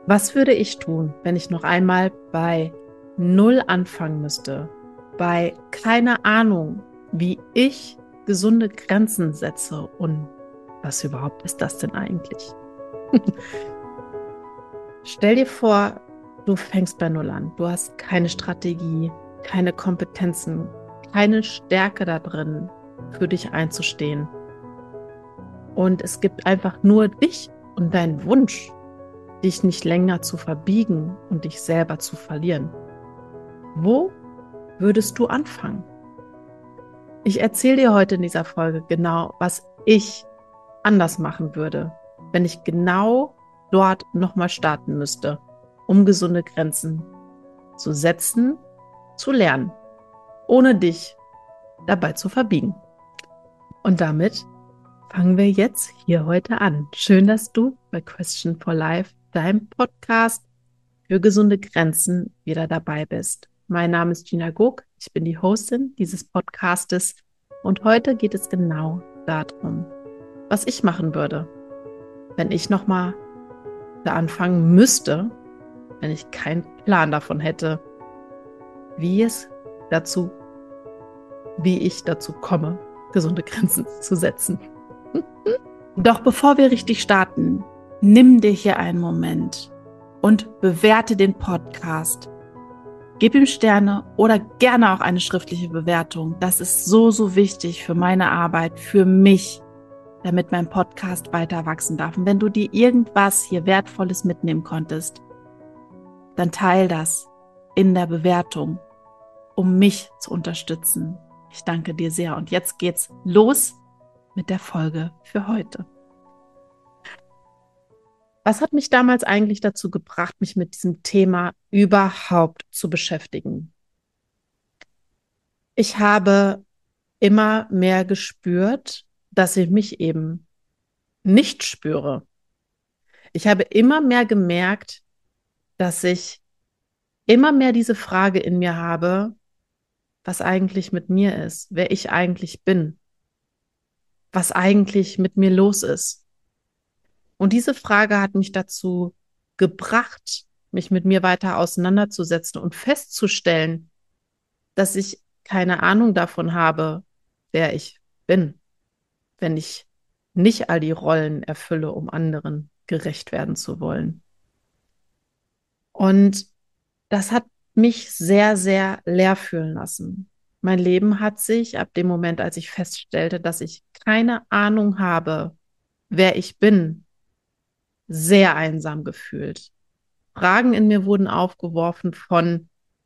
Was würde ich tun, wenn ich noch einmal bei Null anfangen müsste? Bei keine Ahnung, wie ich gesunde Grenzen setze und was überhaupt ist das denn eigentlich? Stell dir vor, du fängst bei Null an. Du hast keine Strategie, keine Kompetenzen, keine Stärke da drin, für dich einzustehen. Und es gibt einfach nur dich und deinen Wunsch, dich nicht länger zu verbiegen und dich selber zu verlieren. Wo würdest du anfangen? Ich erzähle dir heute in dieser Folge genau, was ich anders machen würde, wenn ich genau dort nochmal starten müsste, um gesunde Grenzen zu setzen, zu lernen, ohne dich dabei zu verbiegen. Und damit fangen wir jetzt hier heute an. Schön, dass du bei Question for Life, deinem Podcast für gesunde Grenzen, wieder dabei bist. Mein Name ist Gina Gog, ich bin die Hostin dieses Podcastes und heute geht es genau darum, was ich machen würde, wenn ich nochmal da anfangen müsste, wenn ich keinen Plan davon hätte, wie ich dazu komme, gesunde Grenzen zu setzen. Doch bevor wir richtig starten, nimm dir hier einen Moment und bewerte den Podcast. Gib ihm Sterne oder gerne auch eine schriftliche Bewertung. Das ist so, so wichtig für meine Arbeit, für mich, damit mein Podcast weiter wachsen darf. Und wenn du dir irgendwas hier Wertvolles mitnehmen konntest, dann teil das in der Bewertung, um mich zu unterstützen. Ich danke dir sehr. Und jetzt geht's los mit der Folge für heute. Was hat mich damals eigentlich dazu gebracht, mich mit diesem Thema überhaupt zu beschäftigen? Ich habe immer mehr gespürt, dass ich mich eben nicht spüre. Ich habe immer mehr gemerkt, dass ich immer mehr diese Frage in mir habe, was eigentlich mit mir ist, wer ich eigentlich bin, was eigentlich mit mir los ist. Und diese Frage hat mich dazu gebracht, mich mit mir weiter auseinanderzusetzen und festzustellen, dass ich keine Ahnung davon habe, wer ich bin, wenn ich nicht all die Rollen erfülle, um anderen gerecht werden zu wollen. Und das hat mich sehr, sehr leer fühlen lassen. Mein Leben hat sich ab dem Moment, als ich feststellte, dass ich keine Ahnung habe, wer ich bin, sehr einsam gefühlt. Fragen in mir wurden aufgeworfen von,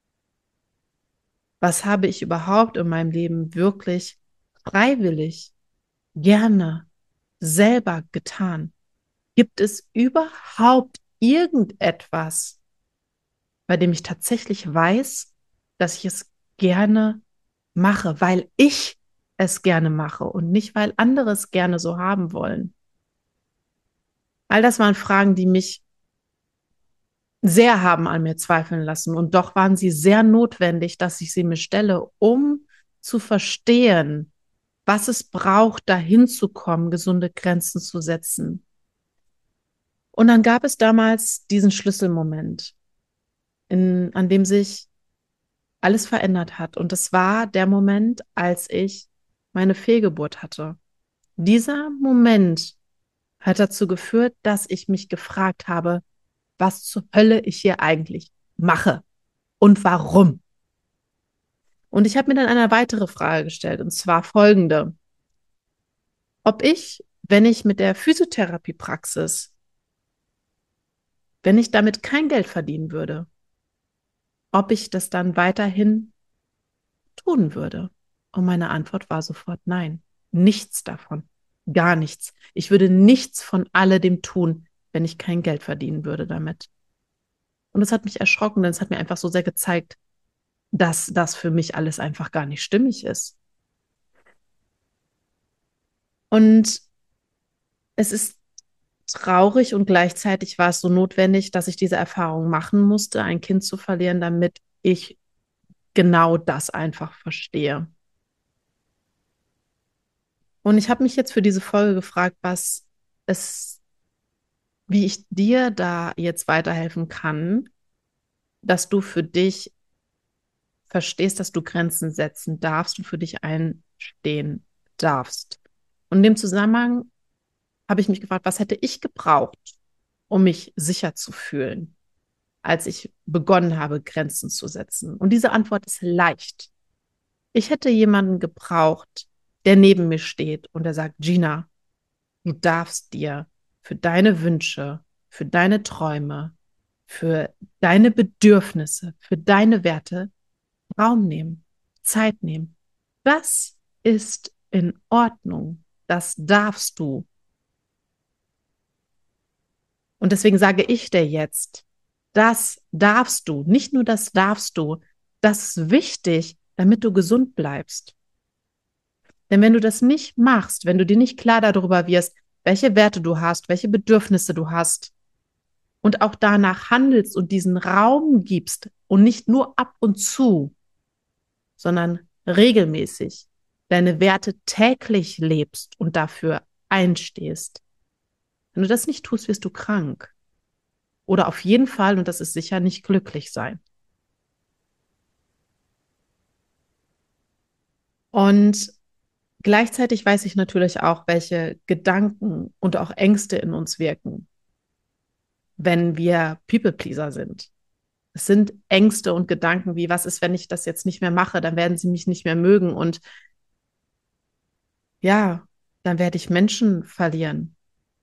was habe ich überhaupt in meinem Leben wirklich freiwillig, gerne, selber getan? Gibt es überhaupt irgendetwas, bei dem ich tatsächlich weiß, dass ich es gerne mache, weil ich es gerne mache und nicht, weil andere es gerne so haben wollen? All das waren Fragen, die mich sehr haben an mir zweifeln lassen. Und doch waren sie sehr notwendig, dass ich sie mir stelle, um zu verstehen, was es braucht, dahin zu kommen, gesunde Grenzen zu setzen. Und dann gab es damals diesen Schlüsselmoment, an dem sich alles verändert hat. Und das war der Moment, als ich meine Fehlgeburt hatte. Dieser Moment hat dazu geführt, dass ich mich gefragt habe, was zur Hölle ich hier eigentlich mache und warum. Und ich habe mir dann eine weitere Frage gestellt, und zwar folgende: Ob ich, wenn ich mit der Physiotherapiepraxis, wenn ich damit kein Geld verdienen würde, ob ich das dann weiterhin tun würde? Und meine Antwort war sofort nein. Nichts davon. Gar nichts. Ich würde nichts von alledem tun, wenn ich kein Geld verdienen würde damit. Und das hat mich erschrocken, denn es hat mir einfach so sehr gezeigt, dass das für mich alles einfach gar nicht stimmig ist. Und es ist traurig und gleichzeitig war es so notwendig, dass ich diese Erfahrung machen musste, ein Kind zu verlieren, damit ich genau das einfach verstehe. Und ich habe mich jetzt für diese Folge gefragt, was es wie ich dir da jetzt weiterhelfen kann, dass du für dich verstehst, dass du Grenzen setzen darfst und für dich einstehen darfst. Und in dem Zusammenhang habe ich mich gefragt, was hätte ich gebraucht, um mich sicher zu fühlen, als ich begonnen habe, Grenzen zu setzen? Und diese Antwort ist leicht. Ich hätte jemanden gebraucht, der neben mir steht und der sagt, Gina, du darfst dir für deine Wünsche, für deine Träume, für deine Bedürfnisse, für deine Werte Raum nehmen, Zeit nehmen. Das ist in Ordnung. Das darfst du. Und deswegen sage ich dir jetzt, das darfst du. Nicht nur das darfst du. Das ist wichtig, damit du gesund bleibst. Denn wenn du das nicht machst, wenn du dir nicht klar darüber wirst, welche Werte du hast, welche Bedürfnisse du hast und auch danach handelst und diesen Raum gibst und nicht nur ab und zu, sondern regelmäßig deine Werte täglich lebst und dafür einstehst. Wenn du das nicht tust, wirst du krank. Oder auf jeden Fall, und das ist sicher, nicht glücklich sein. Und gleichzeitig weiß ich natürlich auch, welche Gedanken und auch Ängste in uns wirken, wenn wir People-Pleaser sind. Es sind Ängste und Gedanken wie, was ist, wenn ich das jetzt nicht mehr mache, dann werden sie mich nicht mehr mögen und ja, dann werde ich Menschen verlieren.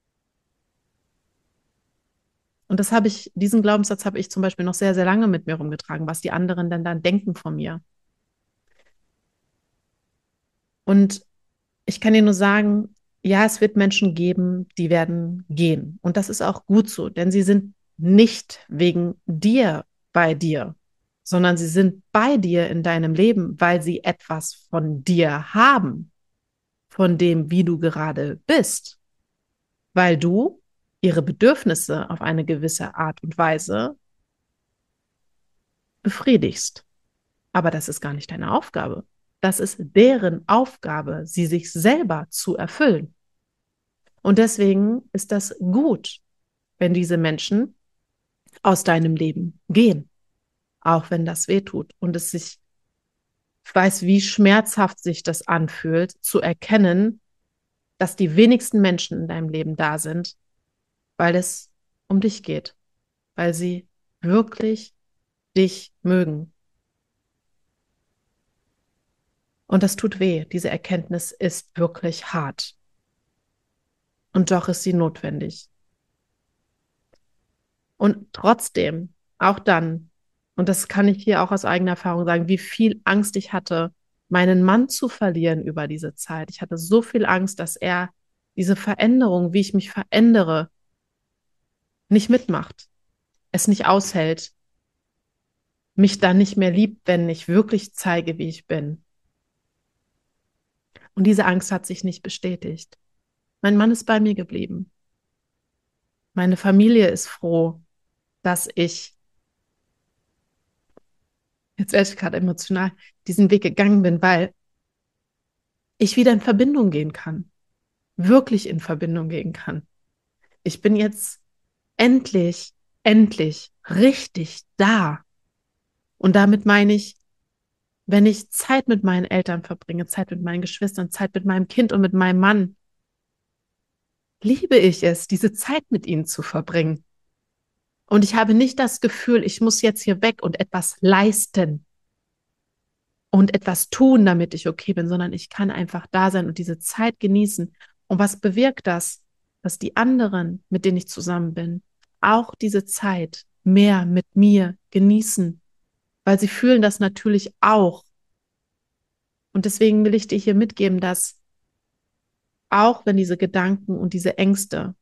Und diesen Glaubenssatz habe ich zum Beispiel noch sehr, sehr lange mit mir rumgetragen, was die anderen denn dann denken von mir. Und ich kann dir nur sagen, ja, es wird Menschen geben, die werden gehen. Und das ist auch gut so, denn sie sind nicht wegen dir bei dir, sondern sie sind bei dir in deinem Leben, weil sie etwas von dir haben, von dem, wie du gerade bist, weil du ihre Bedürfnisse auf eine gewisse Art und Weise befriedigst. Aber das ist gar nicht deine Aufgabe. Das ist deren Aufgabe, sie sich selber zu erfüllen. Und deswegen ist das gut, wenn diese Menschen aus deinem Leben gehen, auch wenn das weh tut und es sich, ich weiß, wie schmerzhaft sich das anfühlt, zu erkennen, dass die wenigsten Menschen in deinem Leben da sind, weil es um dich geht, weil sie wirklich dich mögen. Und das tut weh. Diese Erkenntnis ist wirklich hart. Und doch ist sie notwendig. Und trotzdem, auch dann, und das kann ich hier auch aus eigener Erfahrung sagen, wie viel Angst ich hatte, meinen Mann zu verlieren über diese Zeit. Ich hatte so viel Angst, dass er diese Veränderung, wie ich mich verändere, nicht mitmacht, es nicht aushält, mich dann nicht mehr liebt, wenn ich wirklich zeige, wie ich bin. Und diese Angst hat sich nicht bestätigt. Mein Mann ist bei mir geblieben. Meine Familie ist froh, dass ich, jetzt werde ich gerade emotional, diesen Weg gegangen bin, weil ich wieder in Verbindung gehen kann, wirklich in Verbindung gehen kann. Ich bin jetzt endlich, endlich richtig da. Und damit meine ich, wenn ich Zeit mit meinen Eltern verbringe, Zeit mit meinen Geschwistern, Zeit mit meinem Kind und mit meinem Mann, liebe ich es, diese Zeit mit ihnen zu verbringen. Und ich habe nicht das Gefühl, ich muss jetzt hier weg und etwas leisten und etwas tun, damit ich okay bin, sondern ich kann einfach da sein und diese Zeit genießen. Und was bewirkt das? Dass die anderen, mit denen ich zusammen bin, auch diese Zeit mehr mit mir genießen, weil sie fühlen das natürlich auch. Und deswegen will ich dir hier mitgeben, dass auch wenn diese Gedanken und diese Ängste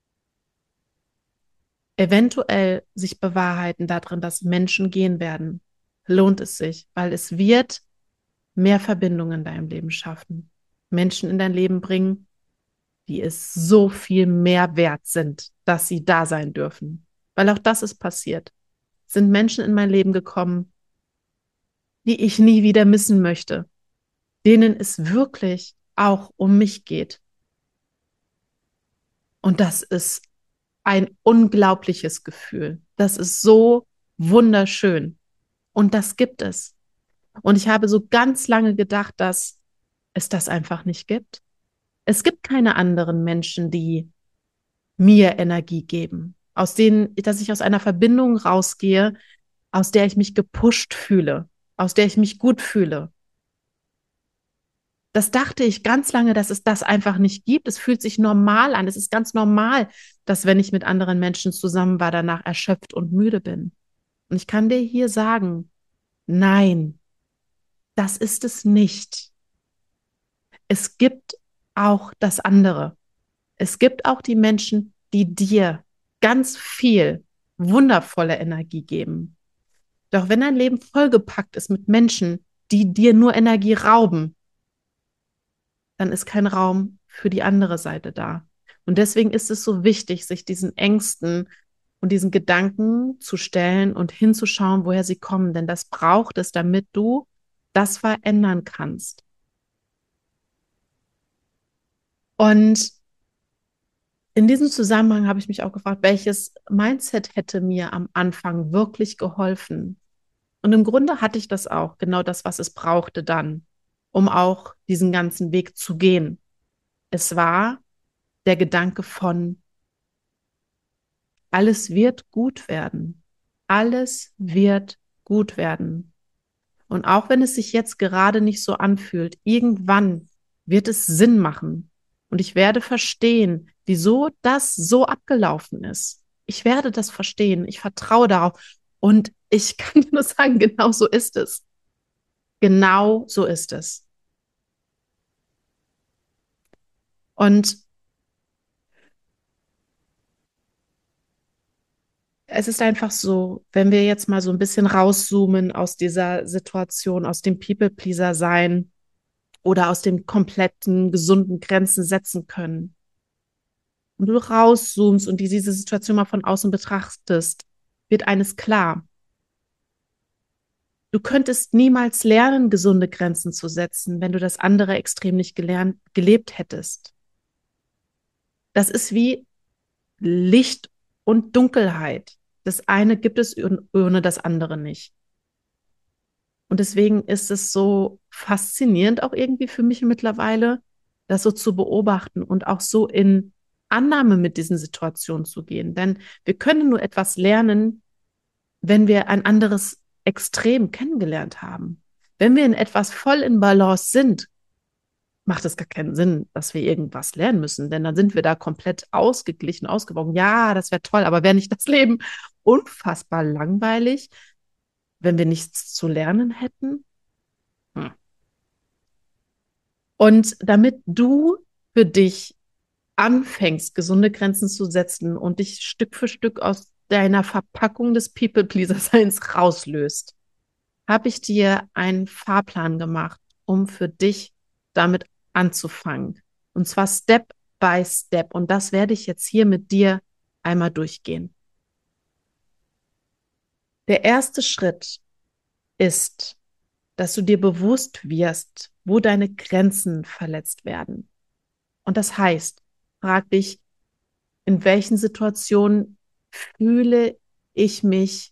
eventuell sich bewahrheiten darin, dass Menschen gehen werden, lohnt es sich, weil es wird mehr Verbindungen in deinem Leben schaffen, Menschen in dein Leben bringen, die es so viel mehr wert sind, dass sie da sein dürfen. Weil auch das ist passiert. Sind Menschen in mein Leben gekommen, die ich nie wieder missen möchte, denen es wirklich auch um mich geht. Und das ist ein unglaubliches Gefühl. Das ist so wunderschön. Und das gibt es. Und ich habe so ganz lange gedacht, dass es das einfach nicht gibt. Es gibt keine anderen Menschen, die mir Energie geben, aus denen, dass ich aus einer Verbindung rausgehe, aus der ich mich gepusht fühle, aus der ich mich gut fühle. Das dachte ich ganz lange, dass es das einfach nicht gibt. Es fühlt sich normal an. Es ist ganz normal, dass wenn ich mit anderen Menschen zusammen war, danach erschöpft und müde bin. Und ich kann dir hier sagen, nein, das ist es nicht. Es gibt auch das andere. Es gibt auch die Menschen, die dir ganz viel wundervolle Energie geben. Doch wenn dein Leben vollgepackt ist mit Menschen, die dir nur Energie rauben, dann ist kein Raum für die andere Seite da. Und deswegen ist es so wichtig, sich diesen Ängsten und diesen Gedanken zu stellen und hinzuschauen, woher sie kommen. Denn das braucht es, damit du das verändern kannst. Und in diesem Zusammenhang habe ich mich auch gefragt, welches Mindset hätte mir am Anfang wirklich geholfen? Und im Grunde hatte ich das auch, genau das, was es brauchte dann, um auch diesen ganzen Weg zu gehen. Es war der Gedanke von, alles wird gut werden. Alles wird gut werden. Und auch wenn es sich jetzt gerade nicht so anfühlt, irgendwann wird es Sinn machen. Und ich werde verstehen, wieso das so abgelaufen ist. Ich werde das verstehen. Ich vertraue darauf. Und ich kann dir nur sagen, genau so ist es. Genau so ist es. Und es ist einfach so, wenn wir jetzt mal so ein bisschen rauszoomen aus dieser Situation, aus dem People-Pleaser sein oder aus dem kompletten gesunden Grenzen setzen können. Und du rauszoomst und diese Situation mal von außen betrachtest, wird eines klar. Du könntest niemals lernen, gesunde Grenzen zu setzen, wenn du das andere Extrem nicht gelebt hättest. Das ist wie Licht und Dunkelheit. Das eine gibt es ohne das andere nicht. Und deswegen ist es so faszinierend auch irgendwie für mich mittlerweile, das so zu beobachten und auch so in Annahme mit diesen Situationen zu gehen. Denn wir können nur etwas lernen, wenn wir ein anderes Extrem kennengelernt haben. Wenn wir in etwas voll in Balance sind, macht es gar keinen Sinn, dass wir irgendwas lernen müssen, denn dann sind wir da komplett ausgeglichen, ausgewogen. Ja, das wäre toll, aber wäre nicht das Leben unfassbar langweilig, wenn wir nichts zu lernen hätten? Hm. Und damit du für dich anfängst, gesunde Grenzen zu setzen und dich Stück für Stück aus deiner Verpackung des People-Pleaser-Seins rauslöst, habe ich dir einen Fahrplan gemacht, um für dich damit anzufangen. Und zwar Step by Step. Und das werde ich jetzt hier mit dir einmal durchgehen. Der erste Schritt ist, dass du dir bewusst wirst, wo deine Grenzen verletzt werden. Und das heißt, frag dich, in welchen Situationen fühle ich mich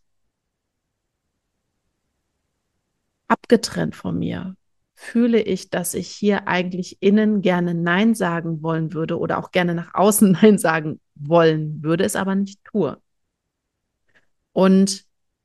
abgetrennt von mir? Fühle ich, dass ich hier eigentlich innen gerne Nein sagen wollen würde oder auch gerne nach außen Nein sagen wollen würde, es aber nicht tue? Und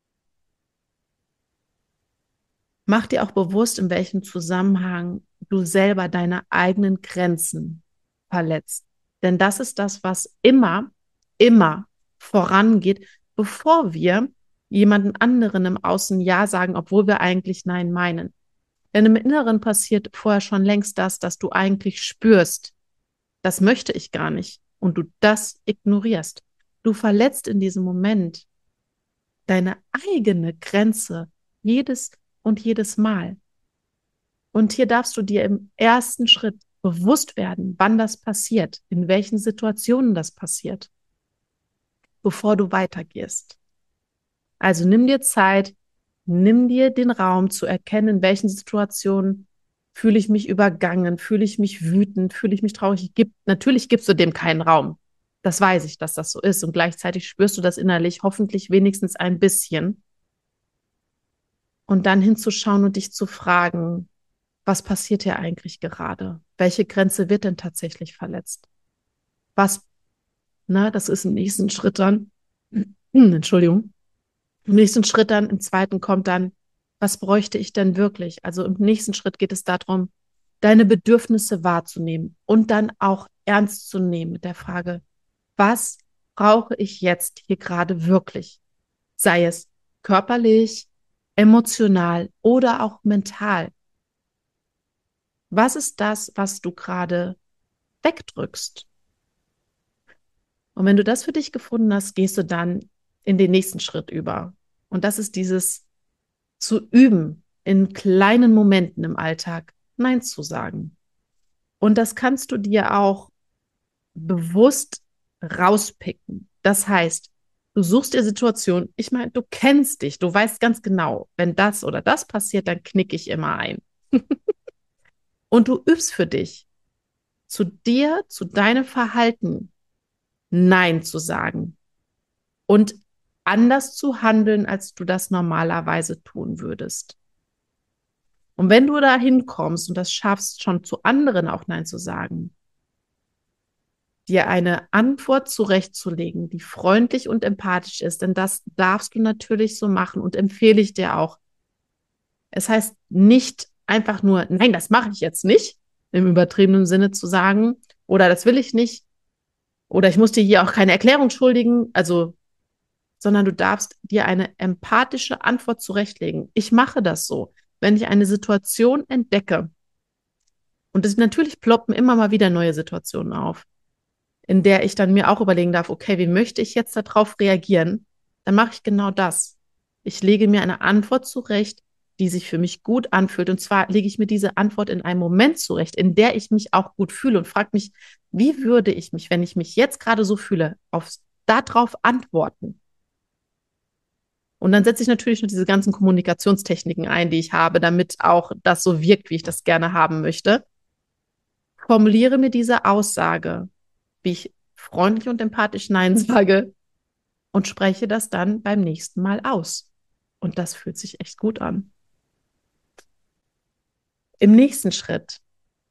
mach dir auch bewusst, in welchem Zusammenhang du selber deine eigenen Grenzen verletzt. Denn das ist das, was immer vorangeht, bevor wir jemanden anderen im Außen Ja sagen, obwohl wir eigentlich Nein meinen. Denn im Inneren passiert vorher schon längst das, dass du eigentlich spürst, das möchte ich gar nicht. Und du das ignorierst. Du verletzt in diesem Moment deine eigene Grenze jedes Mal. Und hier darfst du dir im ersten Schritt bewusst werden, wann das passiert, in welchen Situationen das passiert, bevor du weitergehst. Also nimm dir Zeit, nimm dir den Raum zu erkennen, in welchen Situationen fühle ich mich übergangen, fühle ich mich wütend, fühle ich mich traurig. Natürlich gibst du dem keinen Raum. Das weiß ich, dass das so ist. Und gleichzeitig spürst du das innerlich, hoffentlich wenigstens ein bisschen. Und dann hinzuschauen und dich zu fragen, was passiert hier eigentlich gerade? Welche Grenze wird denn tatsächlich verletzt? Was, das ist im nächsten Schritt dann, Entschuldigung, im nächsten Schritt dann, im zweiten kommt dann, was bräuchte ich denn wirklich? Also im nächsten Schritt geht es darum, deine Bedürfnisse wahrzunehmen und dann auch ernst zu nehmen mit der Frage, was brauche ich jetzt hier gerade wirklich? Sei es körperlich, emotional oder auch mental. Was ist das, was du gerade wegdrückst? Und wenn du das für dich gefunden hast, gehst du dann in den nächsten Schritt über. Und das ist dieses zu üben, in kleinen Momenten im Alltag Nein zu sagen. Und das kannst du dir auch bewusst rauspicken. Das heißt, du suchst dir Situationen, ich meine, du kennst dich, du weißt ganz genau, wenn das oder das passiert, dann knicke ich immer ein. Und du übst für dich, zu dir, zu deinem Verhalten Nein zu sagen und anders zu handeln, als du das normalerweise tun würdest. Und wenn du da hinkommst und das schaffst, schon zu anderen auch Nein zu sagen, dir eine Antwort zurechtzulegen, die freundlich und empathisch ist, denn das darfst du natürlich so machen und empfehle ich dir auch. Es heißt nicht einfach nur, nein, das mache ich jetzt nicht, im übertriebenen Sinne zu sagen, oder das will ich nicht, oder ich muss dir hier auch keine Erklärung schuldigen, also, sondern du darfst dir eine empathische Antwort zurechtlegen. Ich mache das so, wenn ich eine Situation entdecke, und es natürlich ploppen immer mal wieder neue Situationen auf, in der ich dann mir auch überlegen darf, okay, wie möchte ich jetzt darauf reagieren? Dann mache ich genau das. Ich lege mir eine Antwort zurecht, die sich für mich gut anfühlt. Und zwar lege ich mir diese Antwort in einem Moment zurecht, in der ich mich auch gut fühle und frage mich, wie würde ich mich, wenn ich mich jetzt gerade so fühle, darauf antworten? Und dann setze ich natürlich noch diese ganzen Kommunikationstechniken ein, die ich habe, damit auch das so wirkt, wie ich das gerne haben möchte. Formuliere mir diese Aussage, wie ich freundlich und empathisch Nein sage und spreche das dann beim nächsten Mal aus. Und das fühlt sich echt gut an. Im nächsten Schritt,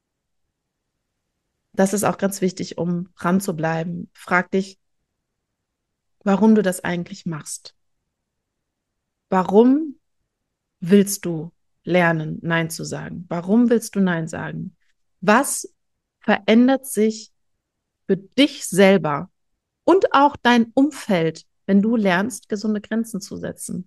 das ist auch ganz wichtig, um dran zu bleiben, frag dich, warum du das eigentlich machst. Warum willst du lernen, Nein zu sagen? Warum willst du Nein sagen? Was verändert sich für dich selber und auch dein Umfeld, wenn du lernst, gesunde Grenzen zu setzen?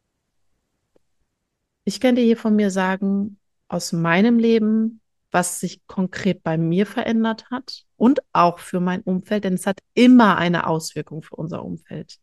Ich kann dir hier von mir sagen, aus meinem Leben, was sich konkret bei mir verändert hat und auch für mein Umfeld, denn es hat immer eine Auswirkung für unser Umfeld.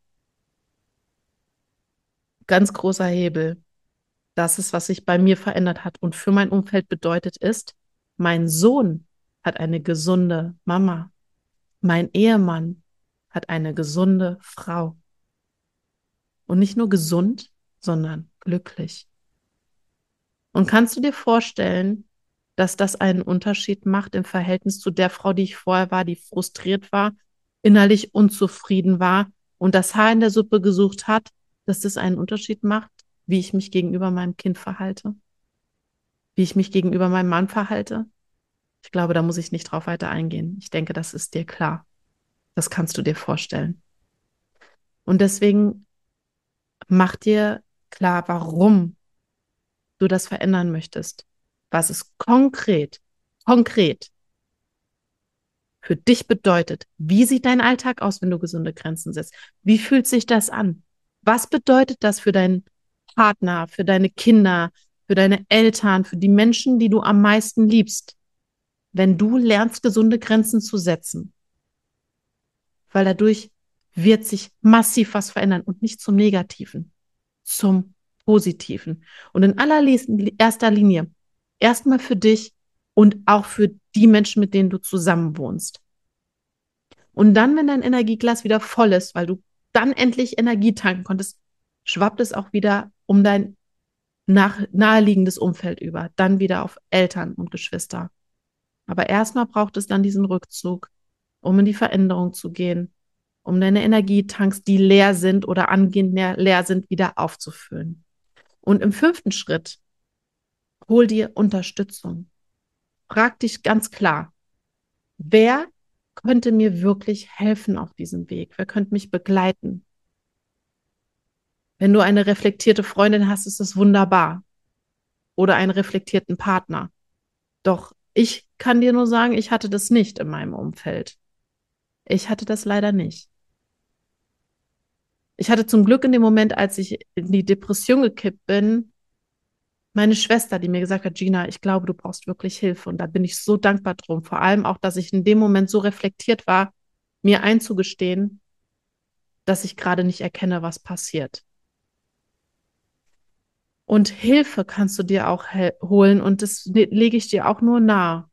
Ganz großer Hebel. Das ist, was sich bei mir verändert hat und für mein Umfeld bedeutet ist, mein Sohn hat eine gesunde Mama. Mein Ehemann hat eine gesunde Frau. Und nicht nur gesund, sondern glücklich. Und kannst du dir vorstellen, dass das einen Unterschied macht im Verhältnis zu der Frau, die ich vorher war, die frustriert war, innerlich unzufrieden war und das Haar in der Suppe gesucht hat, dass das einen Unterschied macht, wie ich mich gegenüber meinem Kind verhalte, wie ich mich gegenüber meinem Mann verhalte? Ich glaube, da muss ich nicht drauf weiter eingehen. Ich denke, das ist dir klar. Das kannst du dir vorstellen. Und deswegen mach dir klar, warum du das verändern möchtest. Was es konkret für dich bedeutet. Wie sieht dein Alltag aus, wenn du gesunde Grenzen setzt? Wie fühlt sich das an? Was bedeutet das für deinen Partner, für deine Kinder, für deine Eltern, für die Menschen, die du am meisten liebst, wenn du lernst, gesunde Grenzen zu setzen? Weil dadurch wird sich massiv was verändern und nicht zum Negativen, zum Positiven. Und in allererster Linie erstmal für dich und auch für die Menschen, mit denen du zusammen wohnst. Und dann, wenn dein Energieglas wieder voll ist, weil du dann endlich Energie tanken konntest, schwappt es auch wieder um dein naheliegendes Umfeld über, dann wieder auf Eltern und Geschwister. Aber erstmal braucht es dann diesen Rückzug, um in die Veränderung zu gehen, um deine Energietanks, die leer sind oder angehend leer sind, wieder aufzufüllen. Und im 5. Schritt, hol dir Unterstützung. Frag dich ganz klar, wer könnte mir wirklich helfen auf diesem Weg? Wer könnte mich begleiten? Wenn du eine reflektierte Freundin hast, ist das wunderbar. Oder einen reflektierten Partner. Doch ich kann dir nur sagen, ich hatte das nicht in meinem Umfeld. Ich hatte das leider nicht. Ich hatte zum Glück in dem Moment, als ich in die Depression gekippt bin, meine Schwester, die mir gesagt hat, Gina, ich glaube, du brauchst wirklich Hilfe. Und da bin ich so dankbar drum. Vor allem auch, dass ich in dem Moment so reflektiert war, mir einzugestehen, dass ich gerade nicht erkenne, was passiert. Und Hilfe kannst du dir auch holen. Und das lege ich dir auch nur nahe,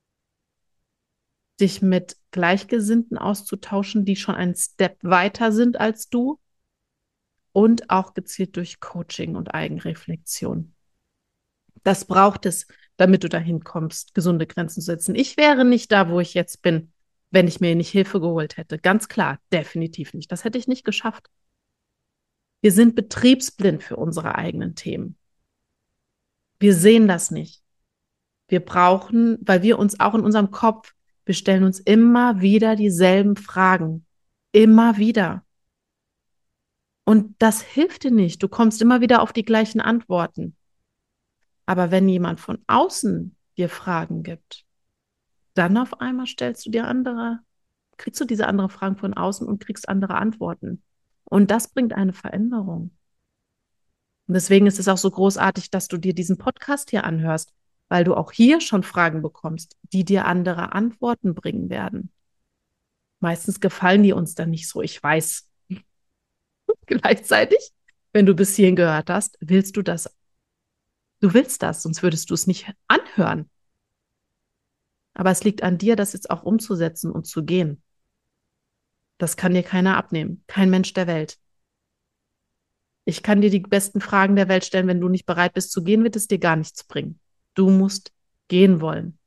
dich mit Gleichgesinnten auszutauschen, die schon einen Step weiter sind als du. Und auch gezielt durch Coaching und Eigenreflexion. Das braucht es, damit du dahin kommst, gesunde Grenzen zu setzen. Ich wäre nicht da, wo ich jetzt bin, wenn ich mir nicht Hilfe geholt hätte. Ganz klar, definitiv nicht. Das hätte ich nicht geschafft. Wir sind betriebsblind für unsere eigenen Themen. Wir sehen das nicht. Wir brauchen, weil wir uns auch in unserem Kopf, wir stellen uns immer wieder dieselben Fragen. Immer wieder. Und das hilft dir nicht. Du kommst immer wieder auf die gleichen Antworten. Aber wenn jemand von außen dir Fragen gibt, dann auf einmal kriegst du diese andere Fragen von außen und kriegst andere Antworten. Und das bringt eine Veränderung. Und deswegen ist es auch so großartig, dass du dir diesen Podcast hier anhörst, weil du auch hier schon Fragen bekommst, die dir andere Antworten bringen werden. Meistens gefallen die uns dann nicht so, ich weiß. Gleichzeitig, wenn du bis hierhin gehört hast, willst du das. Du willst das, sonst würdest du es nicht anhören. Aber es liegt an dir, das jetzt auch umzusetzen und zu gehen. Das kann dir keiner abnehmen. Kein Mensch der Welt. Ich kann dir die besten Fragen der Welt stellen. Wenn du nicht bereit bist zu gehen, wird es dir gar nichts bringen. Du musst gehen wollen.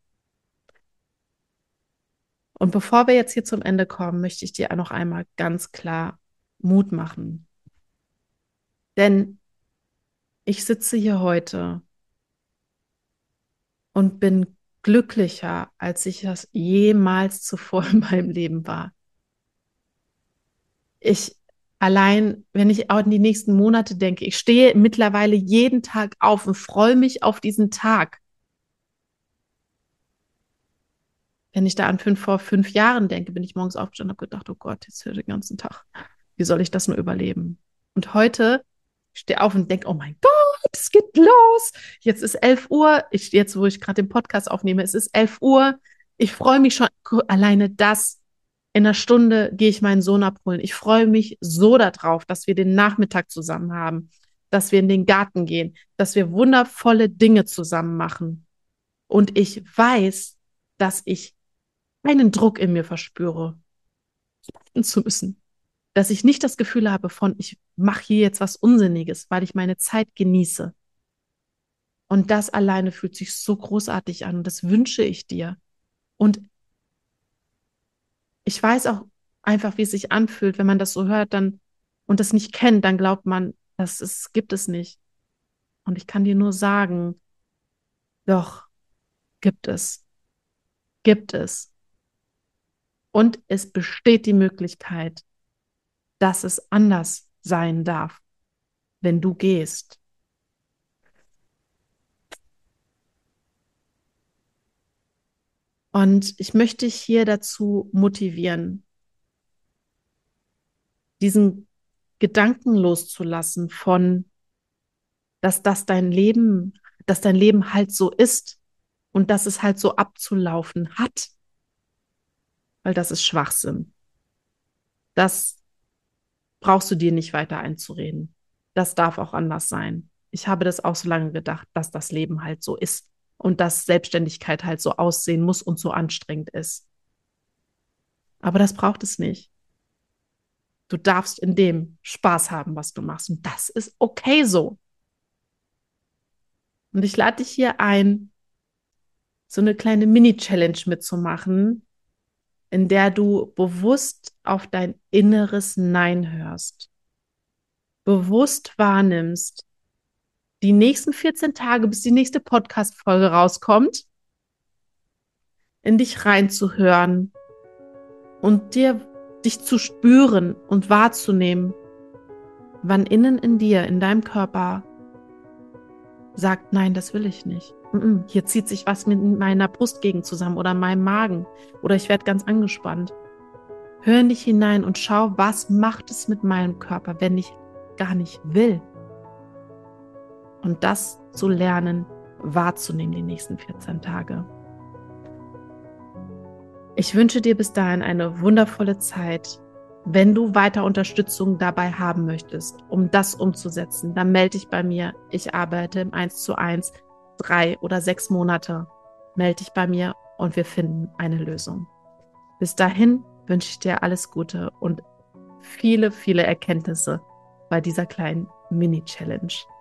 Und bevor wir jetzt hier zum Ende kommen, möchte ich dir noch einmal ganz klar Mut machen. Denn ich sitze hier heute und bin glücklicher, als ich das jemals zuvor in meinem Leben war. Allein, wenn ich auch in die nächsten Monate denke, ich stehe mittlerweile jeden Tag auf und freue mich auf diesen Tag. Wenn ich da an vor 5 Jahren denke, bin ich morgens aufgestanden und habe gedacht, oh Gott, jetzt höre ich den ganzen Tag. Wie soll ich das nur überleben? Und heute stehe ich auf und denke, oh mein Gott, es geht los. Jetzt ist 11 Uhr. Jetzt, wo ich gerade den Podcast aufnehme, es ist 11 Uhr. Ich freue mich schon alleine das. In einer Stunde gehe ich meinen Sohn abholen. Ich freue mich so darauf, dass wir den Nachmittag zusammen haben, dass wir in den Garten gehen, dass wir wundervolle Dinge zusammen machen. Und ich weiß, dass ich einen Druck in mir verspüre, zu müssen. Dass ich nicht das Gefühl habe von, ich mache hier jetzt was Unsinniges, weil ich meine Zeit genieße. Und das alleine fühlt sich so großartig an und das wünsche ich dir. Und ich weiß auch einfach, wie es sich anfühlt, wenn man das so hört dann und das nicht kennt, dann glaubt man, gibt es nicht. Und ich kann dir nur sagen, doch, gibt es. Gibt es. Und es besteht die Möglichkeit, dass es anders sein darf, wenn du gehst. Und ich möchte dich hier dazu motivieren, diesen Gedanken loszulassen von, dass dein Leben halt so ist und dass es halt so abzulaufen hat, weil das ist Schwachsinn. Das brauchst du dir nicht weiter einzureden. Das darf auch anders sein. Ich habe das auch so lange gedacht, dass das Leben halt so ist und dass Selbstständigkeit halt so aussehen muss und so anstrengend ist. Aber das braucht es nicht. Du darfst in dem Spaß haben, was du machst. Und das ist okay so. Und ich lade dich hier ein, so eine kleine Mini-Challenge mitzumachen, in der du bewusst auf dein inneres Nein hörst, bewusst wahrnimmst, die nächsten 14 Tage, bis die nächste Podcast-Folge rauskommt, in dich reinzuhören und dich zu spüren und wahrzunehmen, wann innen in dir, in deinem Körper sagt, nein, das will ich nicht. Hier zieht sich was mit meiner Brustgegend zusammen oder meinem Magen oder ich werde ganz angespannt. Hör in dich hinein und schau, was macht es mit meinem Körper, wenn ich gar nicht will. Und das zu lernen, wahrzunehmen die nächsten 14 Tage. Ich wünsche dir bis dahin eine wundervolle Zeit. Wenn du weiter Unterstützung dabei haben möchtest, um das umzusetzen, dann melde dich bei mir. Ich arbeite im 1:1, 3 oder 6 Monate. Melde dich bei mir und wir finden eine Lösung. Bis dahin wünsche ich dir alles Gute und viele, viele Erkenntnisse bei dieser kleinen Mini-Challenge.